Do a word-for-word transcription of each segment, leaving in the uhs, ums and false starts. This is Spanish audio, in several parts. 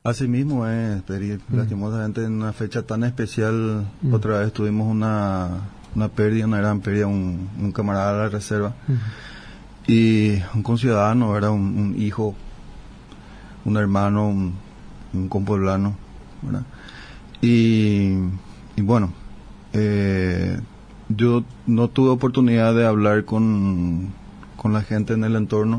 Así mismo es, Peri. Mm. Lastimosamente en una fecha tan especial, Mm. otra vez tuvimos una, una pérdida, una gran pérdida, un, un camarada de la reserva. Mm. Y un conciudadano, era un, un hijo, un hermano, un, un compoblano, ¿verdad? Y, y bueno, eh, yo no tuve oportunidad de hablar con, con la gente en el entorno.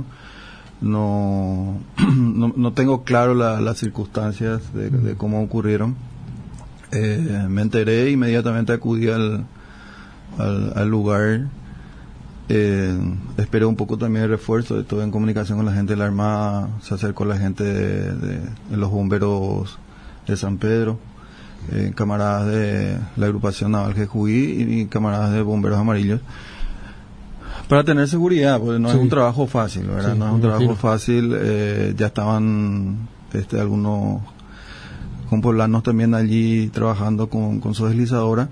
No, no, no tengo claro la, las circunstancias de, de cómo ocurrieron. Eh, me enteré, inmediatamente acudí al, al, al lugar. Eh, esperé un poco también el refuerzo, estuve en comunicación con la gente de la Armada, se acercó la gente de, de, de los bomberos de San Pedro, eh, camaradas de la agrupación naval Jejuí y camaradas de bomberos amarillos, para tener seguridad, porque no sí. es un trabajo fácil, ¿verdad? Sí, no es un trabajo imagino. fácil. Eh, ya estaban este, algunos compoblanos también allí trabajando con, con su deslizadora.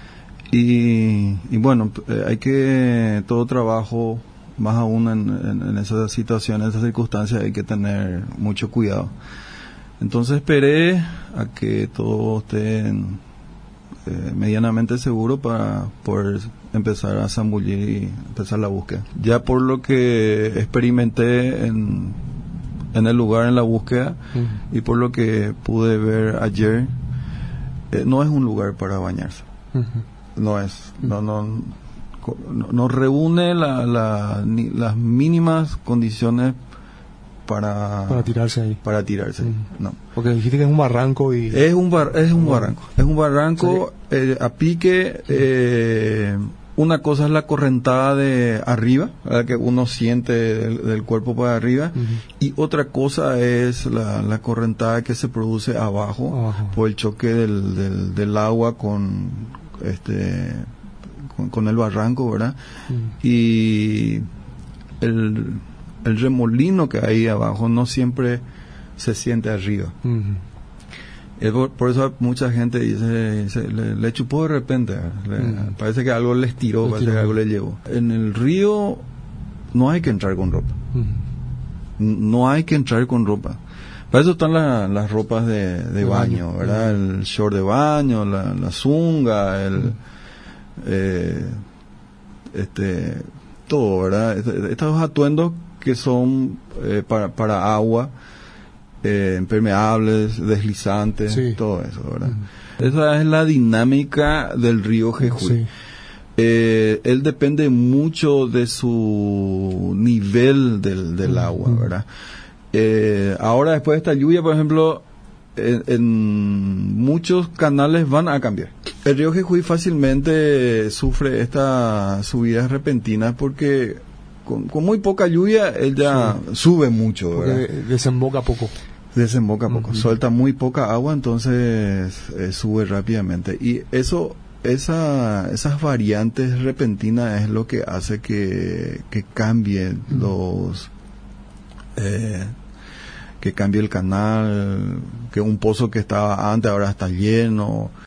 Y, y bueno, eh, hay que, todo trabajo, más aún en, en, en esas situaciones, en esas circunstancias, hay que tener mucho cuidado. Entonces esperé a que todo esté en, eh, medianamente seguro para poder empezar a zambullir y empezar la búsqueda. Ya por lo que experimenté en, en el lugar, en la búsqueda, uh-huh. y por lo que pude ver ayer, eh, no es un lugar para bañarse. Uh-huh. No es, no, no, no, no reúne la, la, ni, las mínimas condiciones para para tirarse ahí. Para tirarse, mm. no. Porque dijiste que es un barranco y es un bar, es un barranco, es un barranco ¿sí? eh, a pique. Eh, una cosa es la correntada de arriba, ¿verdad? Que uno siente del, del cuerpo para arriba, uh-huh. y otra cosa es la, la correntada que se produce abajo, abajo. por el choque del, del, del agua con este con, con el barranco, ¿verdad? Mm. Y el, el remolino que hay abajo no siempre se siente arriba. Mm-hmm. Es por, por eso mucha gente dice, dice le, le chupó de repente, le, mm. parece que algo les tiró, le parece tiró. que algo le llevó. En el río no hay que entrar con ropa. Mm. No hay que entrar con ropa. Para eso están la, las ropas de, de baño, baño, ¿verdad? Uh-huh. El short de baño, la, la zunga, el, uh-huh. eh, este, todo, ¿verdad? Estos atuendos que son eh, para, para agua, eh, impermeables, deslizantes, sí. todo eso, ¿verdad? Uh-huh. Esa es la dinámica del río Jejuí. Sí. Eh, él depende mucho de su nivel del, del uh-huh. agua, ¿verdad? Eh, ahora después de esta lluvia, por ejemplo, en, en muchos canales van a cambiar. El río Jejuí fácilmente sufre estas subidas repentinas porque con, con muy poca lluvia él ya sí. sube mucho, ¿verdad? Porque desemboca poco. Desemboca poco, uh-huh. suelta muy poca agua, entonces eh, sube rápidamente. Y eso, esa, esas variantes repentinas es lo que hace que, que cambien uh-huh. los... Eh, que cambie el canal, que un pozo que estaba antes ahora está lleno.